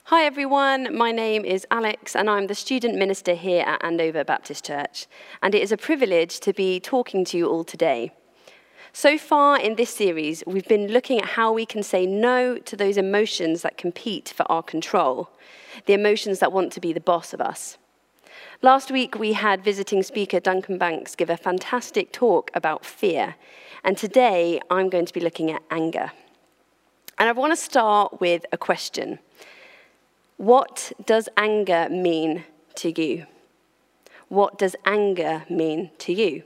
Hi everyone, my name is Alex and I'm the student minister here at Andover Baptist Church, and it is a privilege to be talking to you all today. So far in this series, we've been looking at how we can say no to those emotions that compete for our control, the emotions that want to be the boss of us. Last week we had visiting speaker Duncan Banks give a fantastic talk about fear, and today I'm going to be looking at anger. And I want to start with a question. What does anger mean to you? What does anger mean to you?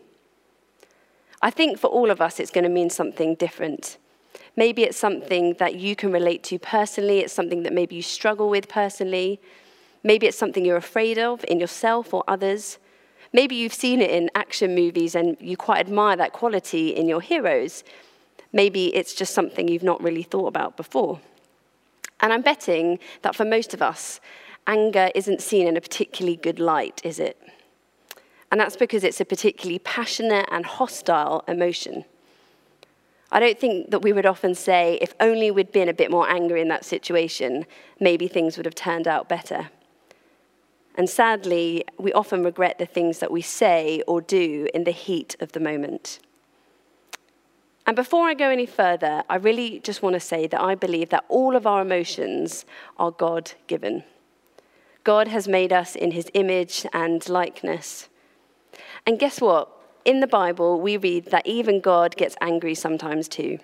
I think for all of us, it's going to mean something different. Maybe it's something that you can relate to personally. It's something that maybe you struggle with personally. Maybe it's something you're afraid of in yourself or others. Maybe you've seen it in action movies and you quite admire that quality in your heroes. Maybe it's just something you've not really thought about before. And I'm betting that for most of us, anger isn't seen in a particularly good light, is it? And that's because it's a particularly passionate and hostile emotion. I don't think that we would often say, if only we'd been a bit more angry in that situation, maybe things would have turned out better. And sadly, we often regret the things that we say or do in the heat of the moment. And before I go any further, I really just want to say that I believe that all of our emotions are God-given. God has made us in his image and likeness. And guess what? In the Bible, we read that even God gets angry sometimes too.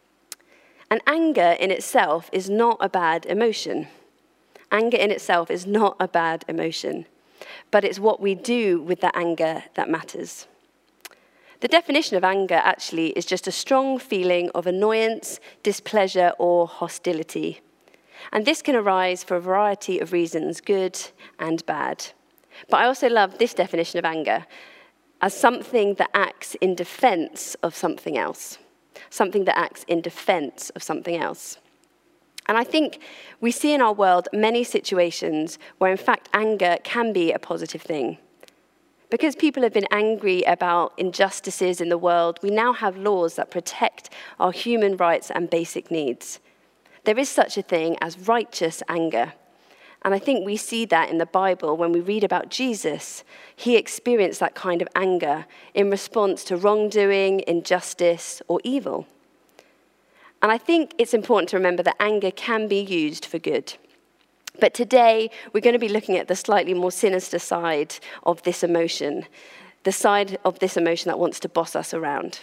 And anger in itself is not a bad emotion. Anger in itself is not a bad emotion, but it's what we do with that anger that matters. The definition of anger actually is just a strong feeling of annoyance, displeasure, or hostility. And this can arise for a variety of reasons, good and bad. But I also love this definition of anger as something that acts in defense of something else. Something that acts in defense of something else. And I think we see in our world many situations where, in fact, anger can be a positive thing. Because people have been angry about injustices in the world, we now have laws that protect our human rights and basic needs. There is such a thing as righteous anger. And I think we see that in the Bible when we read about Jesus. He experienced that kind of anger in response to wrongdoing, injustice, or evil. And I think it's important to remember that anger can be used for good. But today, we're going to be looking at the slightly more sinister side of this emotion, the side of this emotion that wants to boss us around.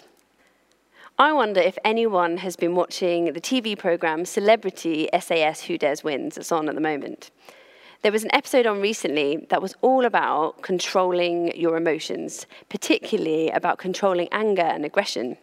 I wonder if anyone has been watching the TV program Celebrity SAS Who Dares Wins. It's on at the moment. There was an episode on recently that was all about controlling your emotions, particularly about controlling anger and aggression.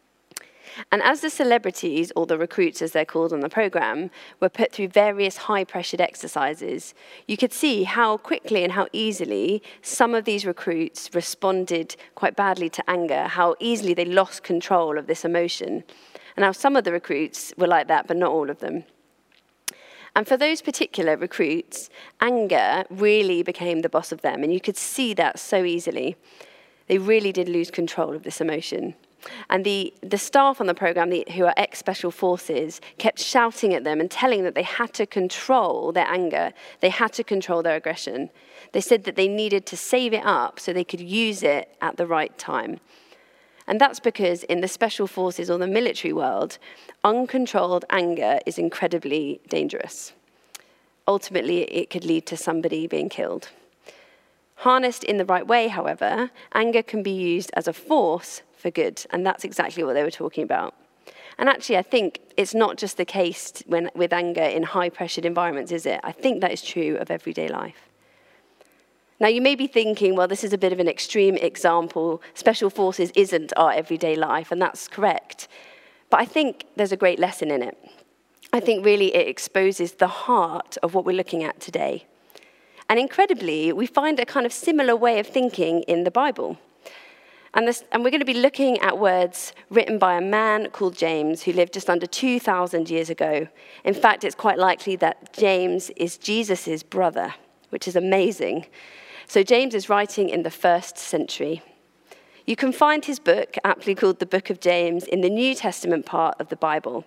And as the celebrities, or the recruits as they're called on the program, were put through various high-pressured exercises, you could see how quickly and how easily some of these recruits responded quite badly to anger, how easily they lost control of this emotion. And how some of the recruits were like that, but not all of them. And for those particular recruits, anger really became the boss of them, and you could see that so easily. They really did lose control of this emotion. And the staff on the program, who are ex-special forces, kept shouting at them and telling them that they had to control their anger. They had to control their aggression. They said that they needed to save it up so they could use it at the right time. And that's because in the special forces or the military world, uncontrolled anger is incredibly dangerous. Ultimately, it could lead to somebody being killed. Harnessed in the right way, however, anger can be used as a force for good, and that's exactly what they were talking about. And actually, I think it's not just the case with anger in high-pressured environments, is it? I think that is true of everyday life. Now, you may be thinking, well, this is a bit of an extreme example. Special forces isn't our everyday life, and that's correct. But I think there's a great lesson in it. I think really it exposes the heart of what we're looking at today. And incredibly, we find a kind of similar way of thinking in the Bible. And we're going to be looking at words written by a man called James, who lived just under 2,000 years ago. In fact, it's quite likely that James is Jesus' brother, which is amazing. So James is writing in the 1st century. You can find his book, aptly called the Book of James, in the New Testament part of the Bible.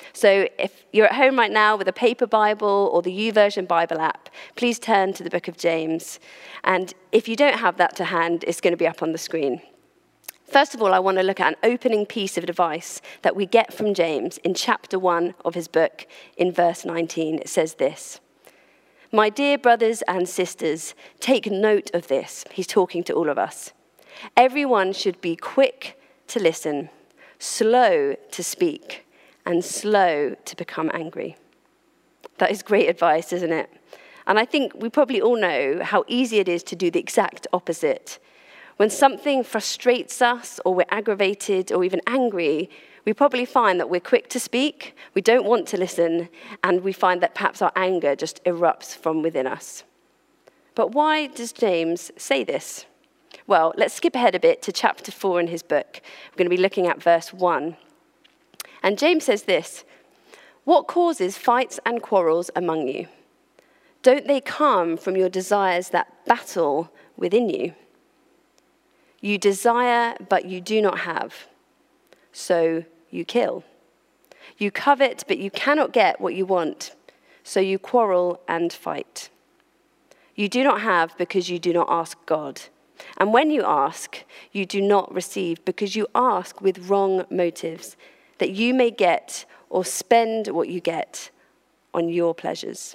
So if you're at home right now with a paper Bible or the YouVersion Bible app, please turn to the book of James. And if you don't have that to hand, it's going to be up on the screen. First of all, I want to look at an opening piece of advice that we get from James in chapter 1 of his book in verse 19. It says this: "My dear brothers and sisters, take note of this." He's talking to all of us. "Everyone should be quick to listen, slow to speak, and slow to become angry." That is great advice, isn't it? And I think we probably all know how easy it is to do the exact opposite. When something frustrates us, or we're aggravated, or even angry, we probably find that we're quick to speak, we don't want to listen, and we find that perhaps our anger just erupts from within us. But why does James say this? Well, let's skip ahead a bit to chapter 4 in his book. We're going to be looking at verse 1. And James says this: "What causes fights and quarrels among you? Don't they come from your desires that battle within you? You desire, but you do not have, so you kill. You covet, but you cannot get what you want, so you quarrel and fight. You do not have because you do not ask God. And when you ask, you do not receive because you ask with wrong motives, that you may get or spend what you get on your pleasures."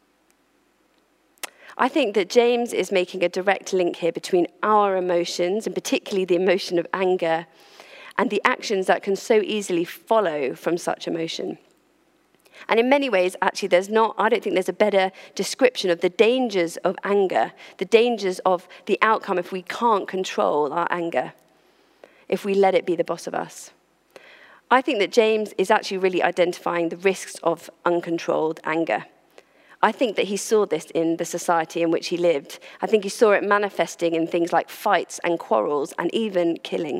I think that James is making a direct link here between our emotions, and particularly the emotion of anger, and the actions that can so easily follow from such emotion. And in many ways, actually, I don't think there's a better description of the dangers of anger, the dangers of the outcome if we can't control our anger, if we let it be the boss of us. I think that James is actually really identifying the risks of uncontrolled anger. I think that he saw this in the society in which he lived. I think he saw it manifesting in things like fights and quarrels and even killing.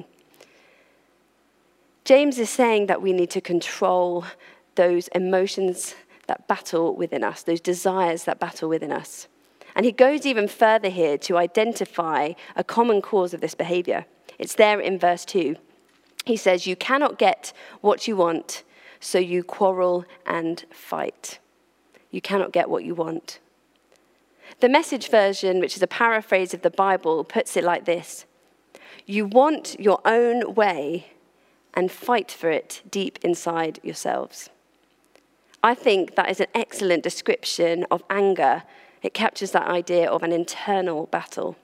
James is saying that we need to control those emotions that battle within us, those desires that battle within us. And he goes even further here to identify a common cause of this behavior. It's there in verse 2. He says, "You cannot get what you want, so you quarrel and fight." You cannot get what you want. The Message version, which is a paraphrase of the Bible, puts it like this: "You want your own way and fight for it deep inside yourselves." I think that is an excellent description of anger. It captures that idea of an internal battle.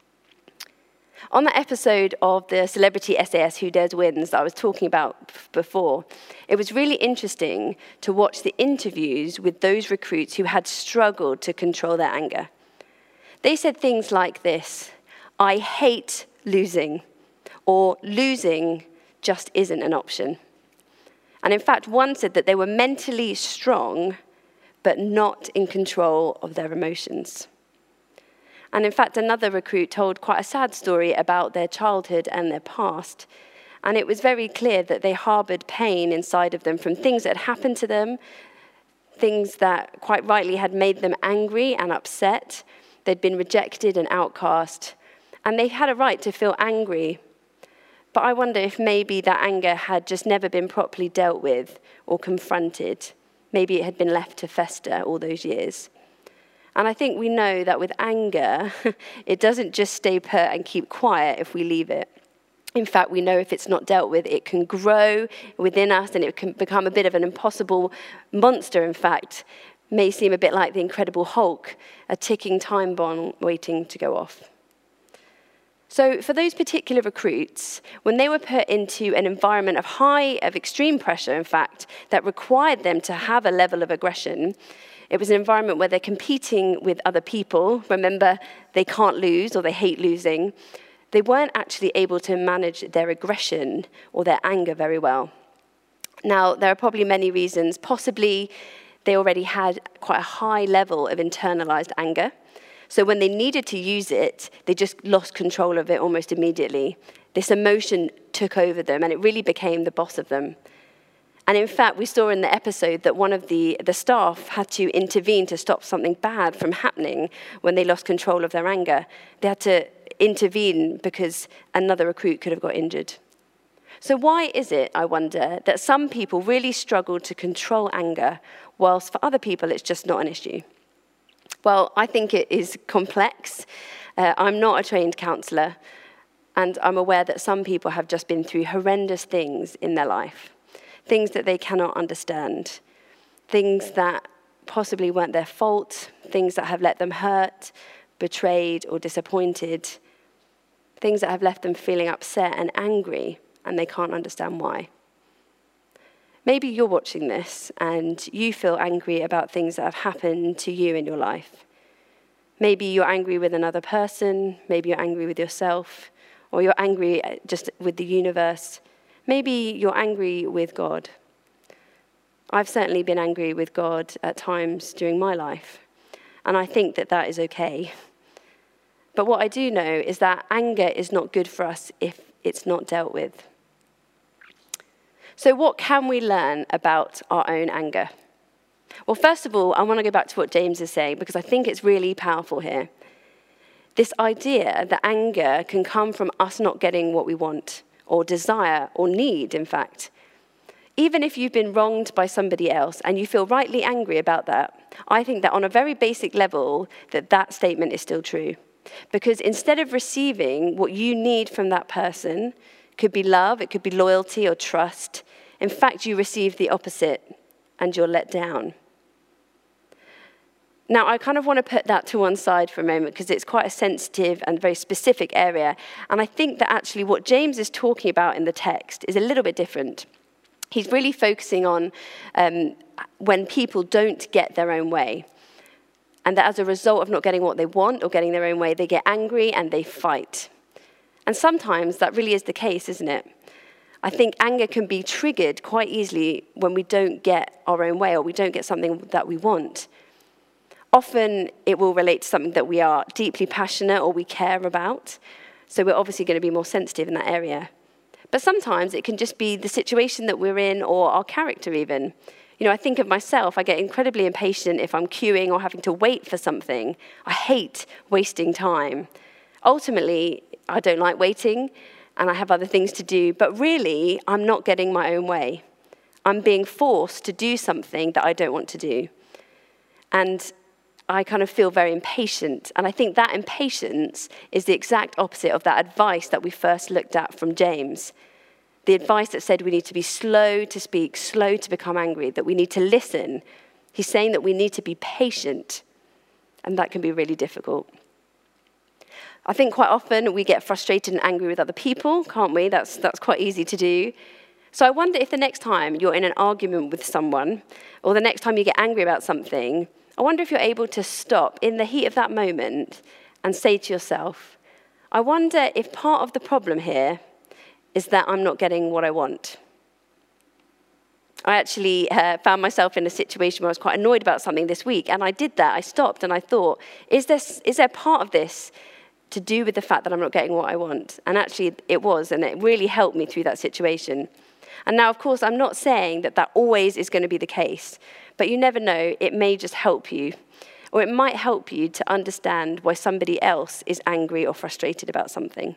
On that episode of the celebrity SAS Who Dares Wins that I was talking about before, it was really interesting to watch the interviews with those recruits who had struggled to control their anger. They said things like this: "I hate losing," or "losing just isn't an option." And in fact, one said that they were mentally strong, but not in control of their emotions. And in fact, another recruit told quite a sad story about their childhood and their past. And it was very clear that they harbored pain inside of them from things that had happened to them, things that quite rightly had made them angry and upset. They'd been rejected and outcast, and they had a right to feel angry. But I wonder if maybe that anger had just never been properly dealt with or confronted. Maybe it had been left to fester all those years. And I think we know that with anger, it doesn't just stay put and keep quiet if we leave it. In fact, we know if it's not dealt with, it can grow within us and it can become a bit of an impossible monster, in fact. May seem a bit like the Incredible Hulk, a ticking time bomb waiting to go off. So for those particular recruits, when they were put into an environment of extreme pressure, in fact, that required them to have a level of aggression, it was an environment where they're competing with other people. Remember, they can't lose or they hate losing. They weren't actually able to manage their aggression or their anger very well. Now, there are probably many reasons. Possibly they already had quite a high level of internalized anger. So when they needed to use it, they just lost control of it almost immediately. This emotion took over them and it really became the boss of them. And in fact, we saw in the episode that one of the staff had to intervene to stop something bad from happening when they lost control of their anger. They had to intervene because another recruit could have got injured. So why is it, I wonder, that some people really struggle to control anger, whilst for other people it's just not an issue? Well, I think it is complex. I'm not a trained counsellor, and I'm aware that some people have just been through horrendous things in their life, things that they cannot understand, things that possibly weren't their fault, things that have let them hurt, betrayed, or disappointed, things that have left them feeling upset and angry, and they can't understand why. Maybe you're watching this and you feel angry about things that have happened to you in your life. Maybe you're angry with another person, maybe you're angry with yourself, or you're angry just with the universe. Maybe you're angry with God. I've certainly been angry with God at times during my life, and I think that that is okay. But what I do know is that anger is not good for us if it's not dealt with. So what can we learn about our own anger? Well, first of all, I want to go back to what James is saying, because I think it's really powerful here. This idea that anger can come from us not getting what we want, or desire, or need, in fact. Even if you've been wronged by somebody else and you feel rightly angry about that, I think that on a very basic level, that statement is still true. Because instead of receiving what you need from that person, it could be love, it could be loyalty or trust, in fact, you receive the opposite and you're let down. Now, I kind of want to put that to one side for a moment because it's quite a sensitive and very specific area. And I think that actually what James is talking about in the text is a little bit different. He's really focusing on when people don't get their own way. And that as a result of not getting what they want or getting their own way, they get angry and they fight. And sometimes that really is the case, isn't it? I think anger can be triggered quite easily when we don't get our own way or we don't get something that we want. Often it will relate to something that we are deeply passionate or we care about. So we're obviously going to be more sensitive in that area. But sometimes it can just be the situation that we're in or our character even. You know, I think of myself, I get incredibly impatient if I'm queuing or having to wait for something. I hate wasting time. Ultimately, I don't like waiting and I have other things to do, but really, I'm not getting my own way. I'm being forced to do something that I don't want to do. And I kind of feel very impatient. And I think that impatience is the exact opposite of that advice that we first looked at from James. The advice that said we need to be slow to speak, slow to become angry, that we need to listen. He's saying that we need to be patient. And that can be really difficult. I think quite often we get frustrated and angry with other people, can't we? That's quite easy to do. So I wonder if the next time you're in an argument with someone, or the next time you get angry about something, I wonder if you're able to stop in the heat of that moment and say to yourself, I wonder if part of the problem here is that I'm not getting what I want. I actually found myself in a situation where I was quite annoyed about something this week, and I did that. I stopped and I thought, is there part of this to do with the fact that I'm not getting what I want? And actually it was, and it really helped me through that situation. And now, of course, I'm not saying that that always is going to be the case, but you never know, it may just help you. Or it might help you to understand why somebody else is angry or frustrated about something.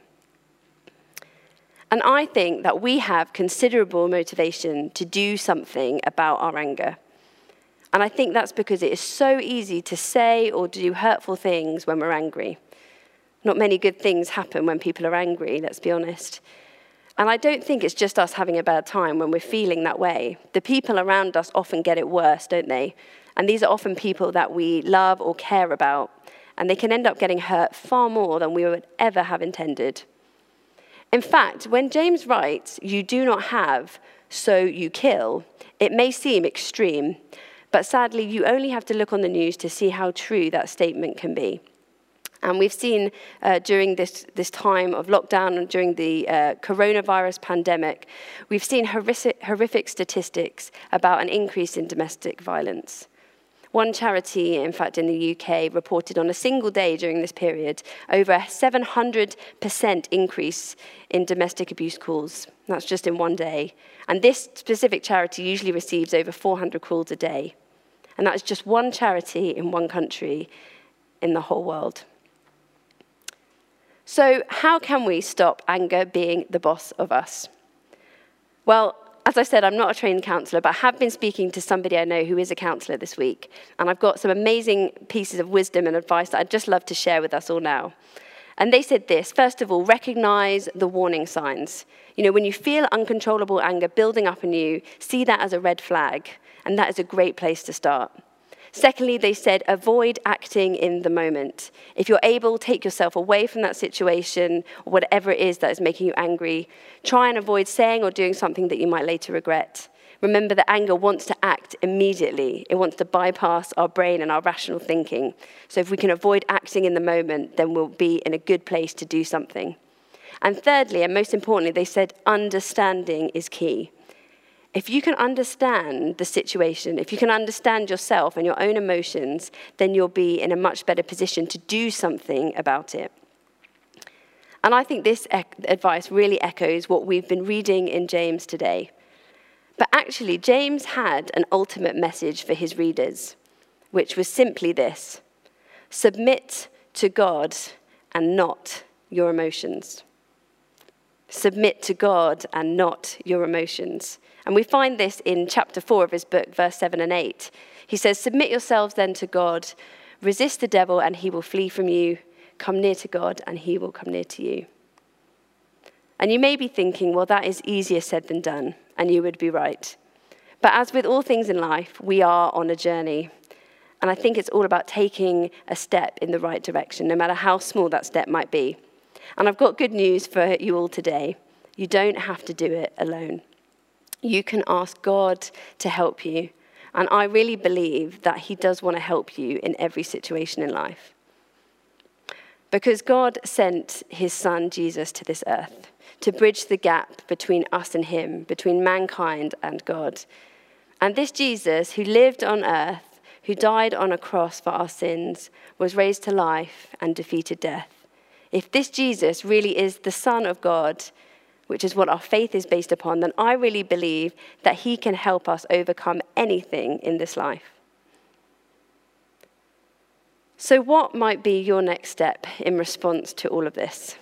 And I think that we have considerable motivation to do something about our anger. And I think that's because it is so easy to say or do hurtful things when we're angry. Not many good things happen when people are angry, let's be honest. And I don't think it's just us having a bad time when we're feeling that way. The people around us often get it worse, don't they? And these are often people that we love or care about. And they can end up getting hurt far more than we would ever have intended. In fact, when James writes, you do not have, so you kill, it may seem extreme. But sadly, you only have to look on the news to see how true that statement can be. And we've seen during this time of lockdown and during the coronavirus pandemic, we've seen horrific statistics about an increase in domestic violence. One charity, in fact, in the UK, reported on a single day during this period over a 700% increase in domestic abuse calls. That's just in one day. And this specific charity usually receives over 400 calls a day. And that is just one charity in one country in the whole world. So how can we stop anger being the boss of us? Well, as I said, I'm not a trained counsellor, but I have been speaking to somebody I know who is a counsellor this week. And I've got some amazing pieces of wisdom and advice that I'd just love to share with us all now. And they said this: first of all, recognize the warning signs. You know, when you feel uncontrollable anger building up in you, see that as a red flag, and that is a great place to start. Secondly, they said, avoid acting in the moment. If you're able, take yourself away from that situation, or whatever it is that is making you angry. Try and avoid saying or doing something that you might later regret. Remember that anger wants to act immediately. It wants to bypass our brain and our rational thinking. So if we can avoid acting in the moment, then we'll be in a good place to do something. And thirdly, and most importantly, they said understanding is key. If you can understand the situation, if you can understand yourself and your own emotions, then you'll be in a much better position to do something about it. And I think this advice really echoes what we've been reading in James today. But actually, James had an ultimate message for his readers, which was simply this: submit to God and not your emotions. Submit to God and not your emotions. And we find this in chapter 4 of his book, verse 7 and 8. He says, submit yourselves then to God, resist the devil and he will flee from you, come near to God and he will come near to you. And you may be thinking, well, that is easier said than done, and you would be right. But as with all things in life, we are on a journey. And I think it's all about taking a step in the right direction, no matter how small that step might be. And I've got good news for you all today. You don't have to do it alone. You can ask God to help you. And I really believe that he does want to help you in every situation in life. Because God sent his son, Jesus, to this earth to bridge the gap between us and him, between mankind and God. And this Jesus, who lived on earth, who died on a cross for our sins, was raised to life and defeated death. If this Jesus really is the Son of God, which is what our faith is based upon, then I really believe that he can help us overcome anything in this life. So what might be your next step in response to all of this?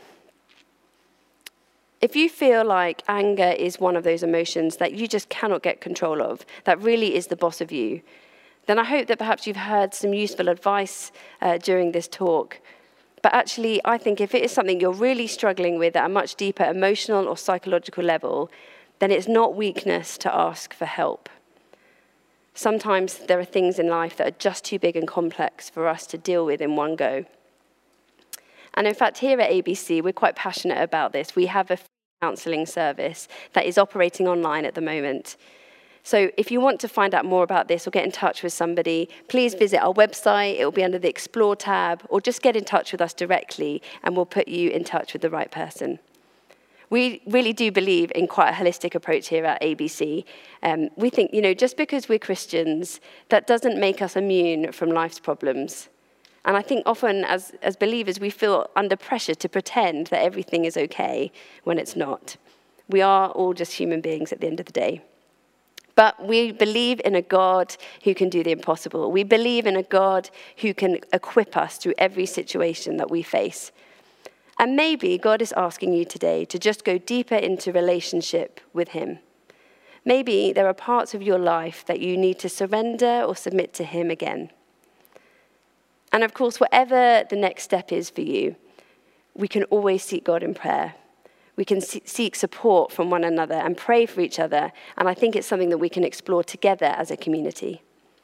If you feel like anger is one of those emotions that you just cannot get control of, that really is the boss of you, then I hope that perhaps you've heard some useful advice during this talk. But actually, I think if it is something you're really struggling with at a much deeper emotional or psychological level, then it's not weakness to ask for help. Sometimes there are things in life that are just too big and complex for us to deal with in one go. And in fact, here at ABC, we're quite passionate about this. We have a free counselling service that is operating online at the moment. So if you want to find out more about this or get in touch with somebody, please visit our website. It will be under the Explore tab, or just get in touch with us directly and we'll put you in touch with the right person. We really do believe in quite a holistic approach here at ABC. We think, just because we're Christians, that doesn't make us immune from life's problems. And I think often as believers, we feel under pressure to pretend that everything is okay when it's not. We are all just human beings at the end of the day. But we believe in a God who can do the impossible. We believe in a God who can equip us through every situation that we face. And maybe God is asking you today to just go deeper into relationship with him. Maybe there are parts of your life that you need to surrender or submit to him again. And of course, whatever the next step is for you, we can always seek God in prayer. We can seek support from one another and pray for each other. And I think it's something that we can explore together as a community.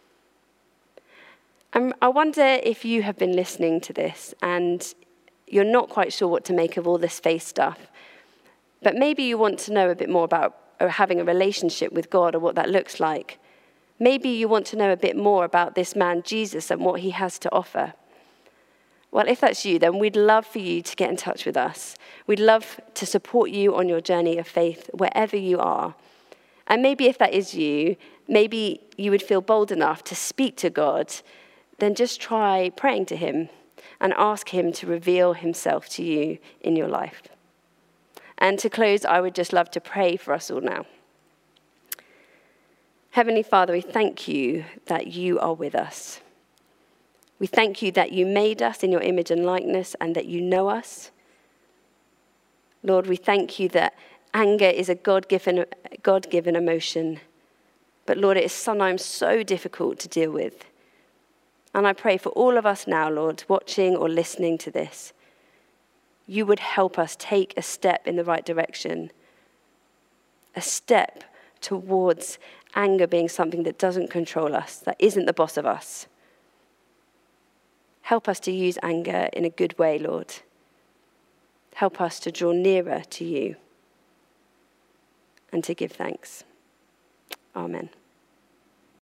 I wonder if you have been listening to this and you're not quite sure what to make of all this faith stuff. But maybe you want to know a bit more about having a relationship with God or what that looks like. Maybe you want to know a bit more about this man, Jesus, and what he has to offer. Well, if that's you, then we'd love for you to get in touch with us. We'd love to support you on your journey of faith wherever you are. And maybe if that is you, maybe you would feel bold enough to speak to God, then just try praying to him and ask him to reveal himself to you in your life. And to close, I would just love to pray for us all now. Heavenly Father, we thank you that you are with us. We thank you that you made us in your image and likeness and that you know us. Lord, we thank you that Anger is a God-given emotion. But Lord, it is sometimes so difficult to deal with. And I pray for all of us now, Lord, watching or listening to this, you would help us take a step in the right direction, a step towards anger being something that doesn't control us, that isn't the boss of us. Help us to use anger in a good way, Lord. Help us to draw nearer to you and to give thanks. Amen.